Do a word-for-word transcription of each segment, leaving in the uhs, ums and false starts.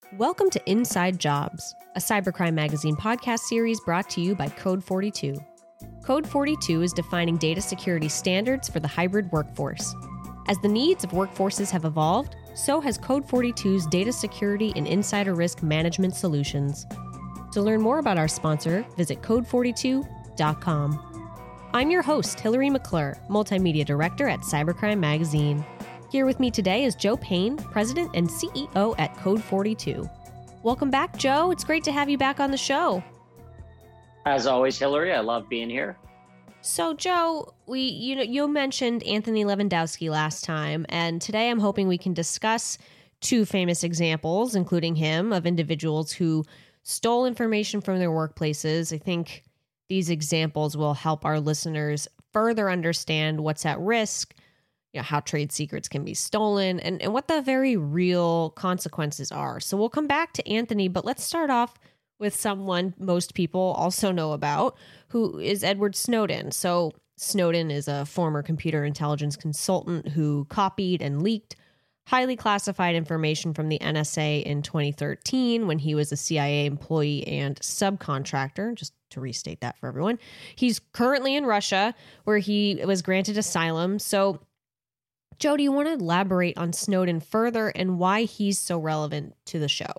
Welcome to Inside Jobs, a cybercrime magazine podcast series brought to you by Code forty-two. Code forty-two is defining data security standards for the hybrid workforce. As the needs of workforces have evolved, so has Code forty-two's data security and insider risk management solutions. To learn more about our sponsor, visit code forty-two dot com. I'm your host, Hillary McClure, Multimedia Director at Cybercrime Magazine. Here with me today is Joe Payne, President and C E O at Code forty-two. Welcome back, Joe. It's great to have you back on the show. As always, Hillary, I love being here. So, Joe, we you know you mentioned Anthony Levandowski last time, and today I'm hoping we can discuss two famous examples, including him, of individuals who stole information from their workplaces. I think these examples will help our listeners further understand what's at risk, you know, how trade secrets can be stolen, and, and what the very real consequences are. So we'll come back to Anthony, but let's start off with someone most people also know about, who is Edward Snowden. So Snowden is a former computer intelligence consultant who copied and leaked highly classified information from the N S A in twenty thirteen when he was a C I A employee and subcontractor, just to restate that for everyone. He's currently in Russia, where he was granted asylum. So, Joe, do you want to elaborate on Snowden further and why he's so relevant to the show?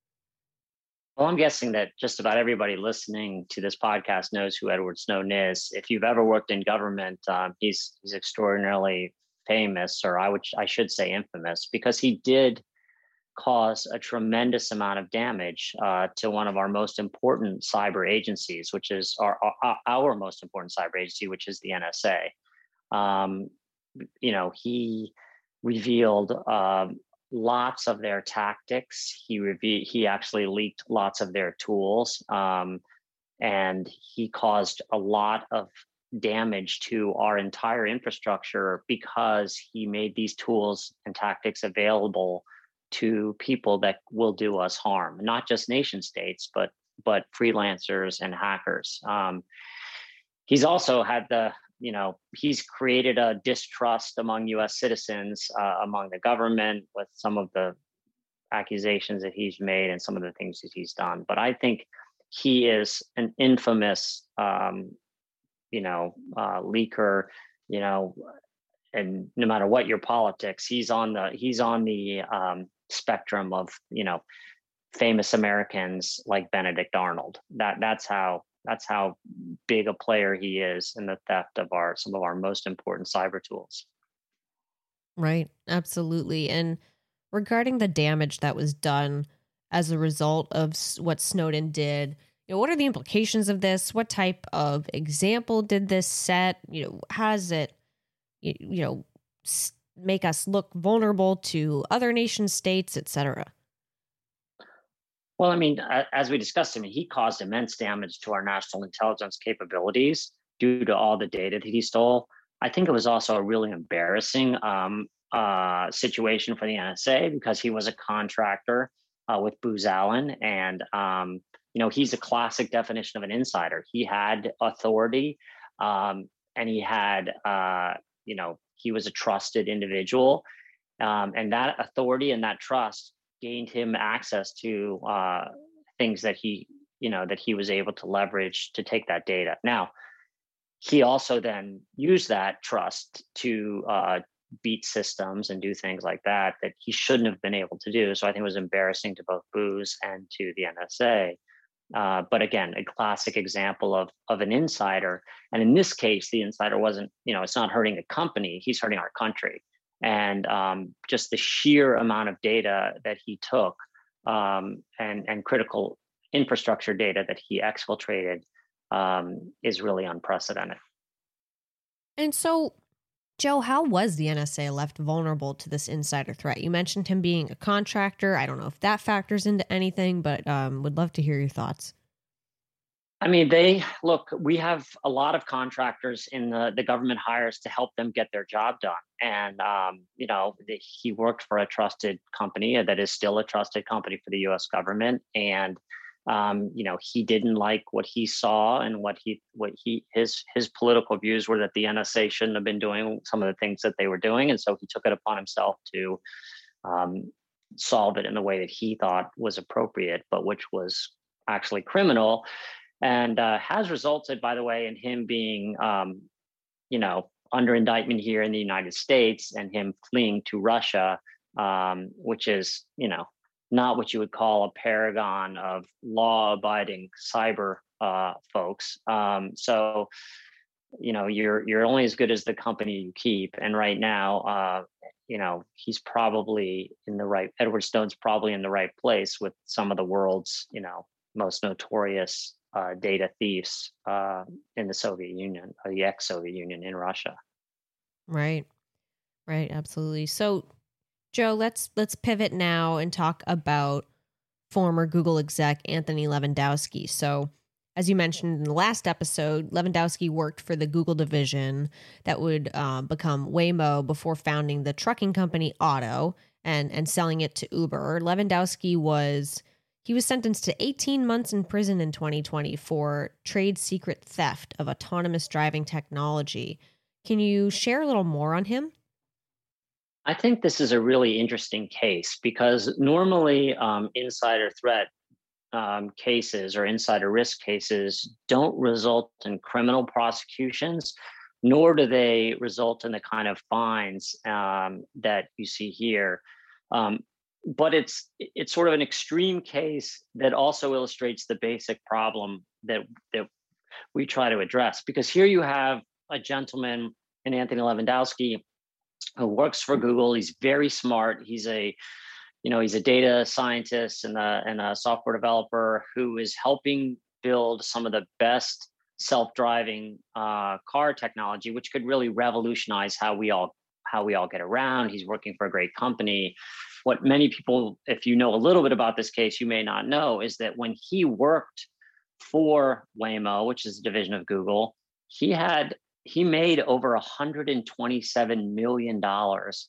Well, I'm guessing that just about everybody listening to this podcast knows who Edward Snowden is. If you've ever worked in government, um, he's he's extraordinarily famous, or I would I should say infamous, because he did cause a tremendous amount of damage uh, to one of our most important cyber agencies, which is our, our our most important cyber agency, which is the N S A. Um, you know, he revealed um, lots of their tactics. He reve- he actually leaked lots of their tools, um, and he caused a lot of damage to our entire infrastructure because he made these tools and tactics available to people that will do us harm, not just nation states, but but freelancers and hackers. Um, he's also had the, you know, he's created a distrust among U S citizens, uh, among the government, with some of the accusations that he's made and some of the things that he's done. But I think he is an infamous um, you know, uh, leaker, you know, and no matter what your politics, he's on the he's on the um, spectrum of, you know, famous Americans like Benedict Arnold. That that's how that's how big a player he is in the theft of our some of our most important cyber tools. Right, absolutely. And regarding the damage that was done as a result of what Snowden did, you know, what are the implications of this? What type of example did this set? You know, how does it, you, you know, make us look vulnerable to other nation states, et cetera? Well, I mean, as we discussed, I mean, he caused immense damage to our national intelligence capabilities due to all the data that he stole. I think it was also a really embarrassing um, uh, situation for the N S A because he was a contractor uh, with Booz Allen, and um, you know, he's a classic definition of an insider. He had authority, um, and he had, uh, you know, he was a trusted individual, um, and that authority and that trust gained him access to uh, things that he, you know, that he was able to leverage to take that data. Now, he also then used that trust to uh, beat systems and do things like that that he shouldn't have been able to do. So I think it was embarrassing to both Booz and to the N S A. Uh, but again, a classic example of of an insider. And in this case, the insider wasn't, you know, it's not hurting the company, he's hurting our country. And um, just the sheer amount of data that he took um, and, and critical infrastructure data that he exfiltrated um, is really unprecedented. And so, Joe, how was the N S A left vulnerable to this insider threat? You mentioned him being a contractor. I don't know if that factors into anything, but um, would love to hear your thoughts. I mean, they look, we have a lot of contractors in the, the government hires to help them get their job done. And, um, you know, the, he worked for a trusted company that is still a trusted company for the U S government. And Um, you know, he didn't like what he saw and what he, what he, his, his political views were that the N S A shouldn't have been doing some of the things that they were doing. And so he took it upon himself to, um, solve it in the way that he thought was appropriate, but which was actually criminal, and uh, has resulted, by the way, in him being, um, you know, under indictment here in the United States and him fleeing to Russia, um, which is, you know, not what you would call a paragon of law-abiding cyber uh, folks. Um, so, you know, you're you're only as good as the company you keep. And right now, uh, you know, he's probably in the right. Edward Snowden's probably in the right place with some of the world's, you know, most notorious uh, data thieves uh, in the Soviet Union, or the ex-Soviet Union in Russia. Right. Right. Absolutely. So, Joe, let's let's pivot now and talk about former Google exec Anthony Levandowski. So, as you mentioned in the last episode, Levandowski worked for the Google division that would uh, become Waymo before founding the trucking company Otto and and selling it to Uber. Levandowski was he was sentenced to eighteen months in prison in twenty twenty for trade secret theft of autonomous driving technology. Can you share a little more on him? I think this is a really interesting case because normally um, insider threat um, cases or insider risk cases don't result in criminal prosecutions, nor do they result in the kind of fines um, that you see here. Um, but it's it's sort of an extreme case that also illustrates the basic problem that that we try to address. Because here you have a gentleman in Anthony Levandowski who works for Google. He's very smart. He's a you know, he's a data scientist and a, and a software developer who is helping build some of the best self-driving uh, car technology, which could really revolutionize how we all how we all get around. He's working for a great company. What many people, if you know a little bit about this case, you may not know, is that when he worked for Waymo, which is a division of Google, he had he made over one hundred twenty-seven million dollars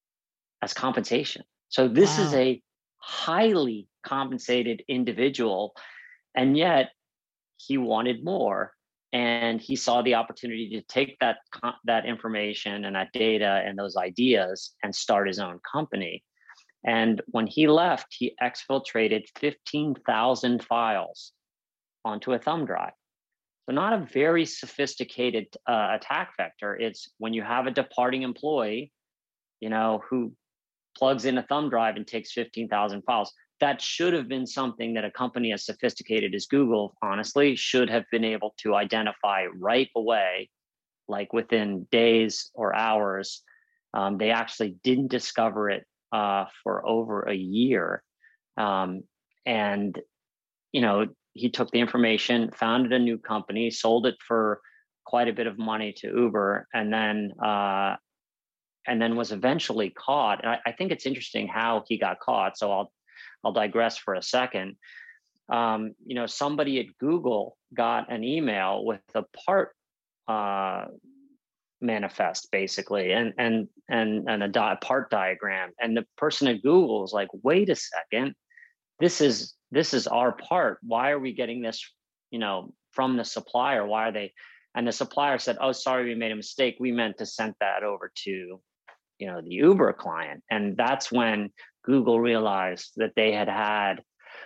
as compensation. So this is Wow. a highly compensated individual, and yet he wanted more, and he saw the opportunity to take that that information and that data and those ideas and start his own company. And when he left, he exfiltrated fifteen thousand files onto a thumb drive. So not a very sophisticated uh, attack vector. It's when you have a departing employee, you know, who plugs in a thumb drive and takes fifteen thousand files. That should have been something that a company as sophisticated as Google, honestly, should have been able to identify right away, like within days or hours. Um, they actually didn't discover it uh, for over a year. Um, and, you know, he took the information, founded a new company, sold it for quite a bit of money to Uber, and then uh, and then was eventually caught. And I, I think it's interesting how he got caught. So I'll I'll digress for a second. Um, you know, somebody at Google got an email with a part uh, manifest, basically, and and and and a di- part diagram. And the person at Google is like, "Wait a second, this is this is our part. Why are we getting this? You know, from the supplier? Why are they?" And the supplier said, "Oh, sorry, we made a mistake. We meant to send that over to, you know, the Uber client." And that's when Google realized that they had had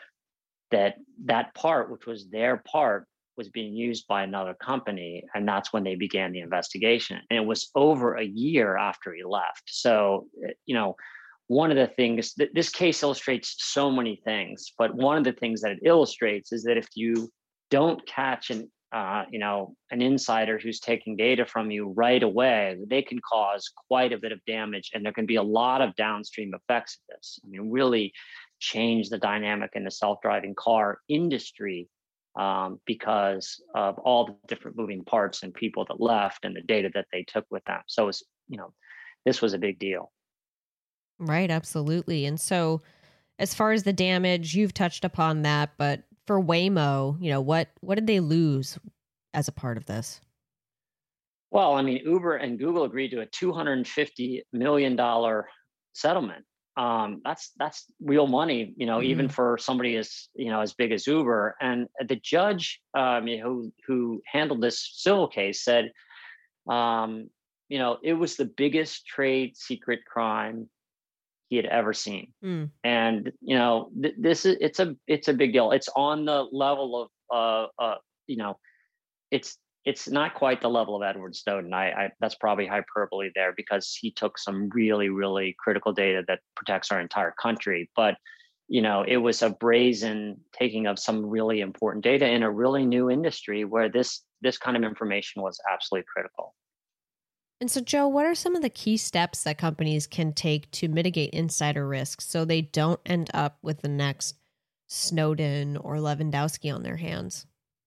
that that part, which was their part, was being used by another company. And that's when they began the investigation. And it was over a year after he left. So, you know, one of the things that this case illustrates so many things, but one of the things that it illustrates is that if you don't catch an uh, you know, an insider who's taking data from you right away, they can cause quite a bit of damage, and there can be a lot of downstream effects of this. I mean, really change the dynamic in the self-driving car industry um, because of all the different moving parts and people that left and the data that they took with them. So, it's, you know, this was a big deal. Right, absolutely. And so as far as the damage, you've touched upon that, but for Waymo, you know, what what did they lose as a part of this? Well, I mean, Uber and Google agreed to a two hundred fifty million dollars settlement. Um, that's that's real money, you know, even Mm, for somebody as, you know, as big as Uber. And the judge um, who who handled this civil case said, um, you know, it was the biggest trade secret crime he had ever seen. Mm. And, you know, th- this is, it's a, it's a big deal. It's on the level of, uh, uh, you know, it's, it's not quite the level of Edward Snowden. I, I that's probably hyperbole there, because he took some really, really critical data that protects our entire country. But, you know, it was a brazen taking of some really important data in a really new industry where this, this kind of information was absolutely critical. And so, Joe, what are some of the key steps that companies can take to mitigate insider risks so they don't end up with the next Snowden or Lewandowski on their hands?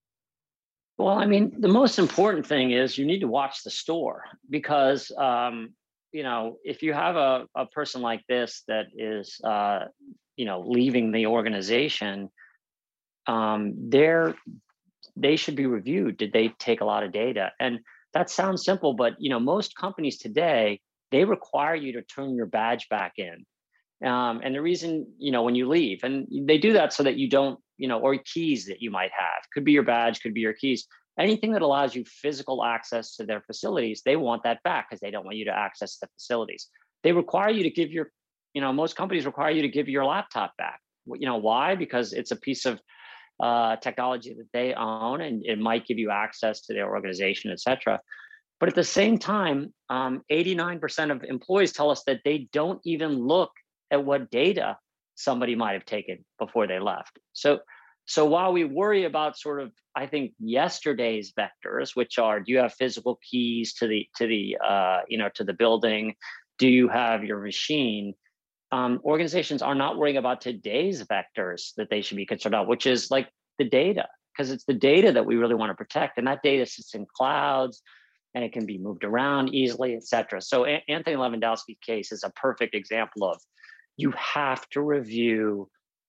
Well, I mean, the most important thing is you need to watch the store, because, um, you know, if you have a, a person like this that is, uh, you know, leaving the organization, um, they're, they should be reviewed. Did they take a lot of data? And that sounds simple, but, you know, most companies today, they require you to turn your badge back in. Um, and the reason, you know, when you leave, and they do that so that you don't, you know, or keys that you might have, could be your badge, could be your keys, anything that allows you physical access to their facilities, they want that back because they don't want you to access the facilities. They require you to give your, you know, most companies require you to give your laptop back. You know, why? Because it's a piece of uh, technology that they own, and it might give you access to their organization, et cetera. But at the same time, um, eighty-nine percent of employees tell us that they don't even look at what data somebody might have taken before they left. So, so while we worry about sort of, I think, yesterday's vectors, which are, do you have physical keys to the to the uh, you know to the building? Do you have your machine? Um, organizations are not worrying about today's vectors that they should be concerned about, which is like the data, because it's the data that we really want to protect, and that data sits in clouds, and it can be moved around easily, et cetera. So a- Anthony Lewandowski's case is a perfect example of, you have to review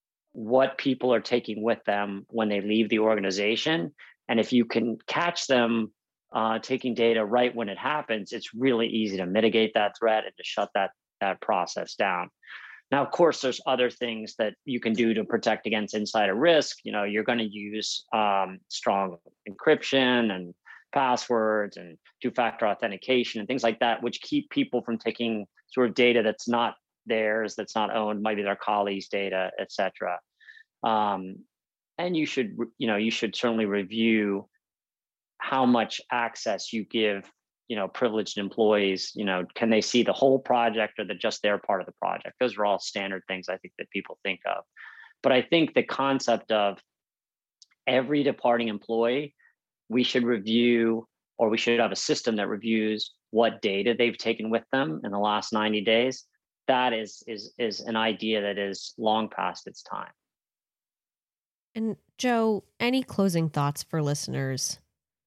what people are taking with them when they leave the organization. And if you can catch them uh, taking data right when it happens, it's really easy to mitigate that threat and to shut that, that process down. Now, of course, there's other things that you can do to protect against insider risk. You know, you're going to use um, strong encryption and passwords and two-factor authentication and things like that, which keep people from taking sort of data that's not theirs, that's not owned, maybe their colleagues' data, et cetera. Um, and you should, you know, you should certainly review how much access you give, you know, privileged employees. You know, can they see the whole project or the just their part of the project? Those are all standard things I think that people think of. But I think the concept of every departing employee, we should review, or we should have a system that reviews what data they've taken with them in the last ninety days. That is is is an idea that is long past its time. And Joe, any closing thoughts for listeners?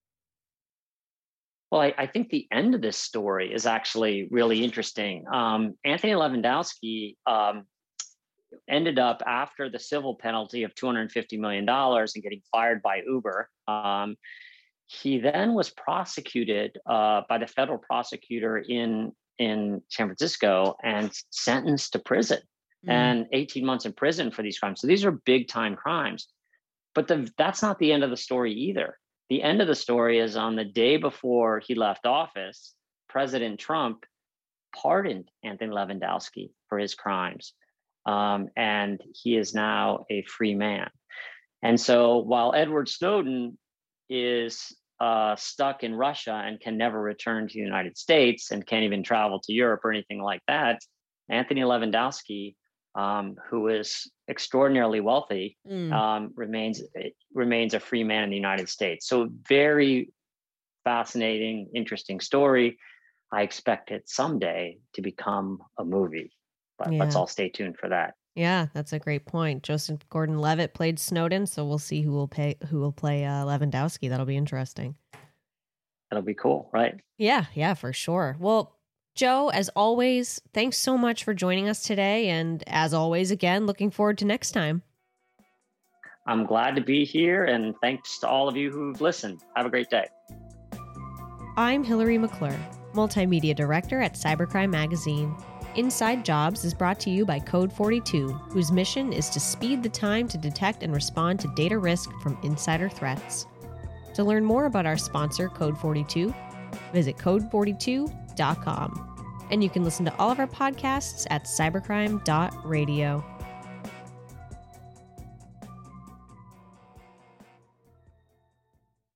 Well, I, I think the end of this story is actually really interesting. Um, Anthony Lewandowski um, ended up, after the civil penalty of two hundred fifty million dollars and getting fired by Uber, um, he then was prosecuted uh, by the federal prosecutor in in San Francisco and sentenced to prison mm. and eighteen months in prison for these crimes. So these are big time crimes. But the, that's not the end of the story either. The end of the story is, on the day before he left office, President Trump pardoned Anthony Lewandowski for his crimes. Um, and he is now a free man. And so while Edward Snowden is uh, stuck in Russia and can never return to the United States and can't even travel to Europe or anything like that, Anthony Lewandowski, um, who is extraordinarily wealthy, mm. um, remains remains a free man in the United States. So very fascinating, interesting story. I expect it someday to become a movie, but yeah. let's all stay tuned for that. Yeah, that's a great point. Joseph Gordon-Levitt played Snowden, so we'll see who will pay who will play uh, Lewandowski. That'll be interesting. That'll be cool, right? Yeah, yeah, for sure. Well, Joe, as always, thanks so much for joining us today. And as always, again, looking forward to next time. I'm glad to be here, and thanks to all of you who've listened. Have a great day. I'm Hillary McClure, Multimedia Director at Cybercrime Magazine. Inside Jobs is brought to you by Code forty-two, whose mission is to speed the time to detect and respond to data risk from insider threats. To learn more about our sponsor, Code forty-two, visit code forty-two dot com. And you can listen to all of our podcasts at cybercrime dot radio.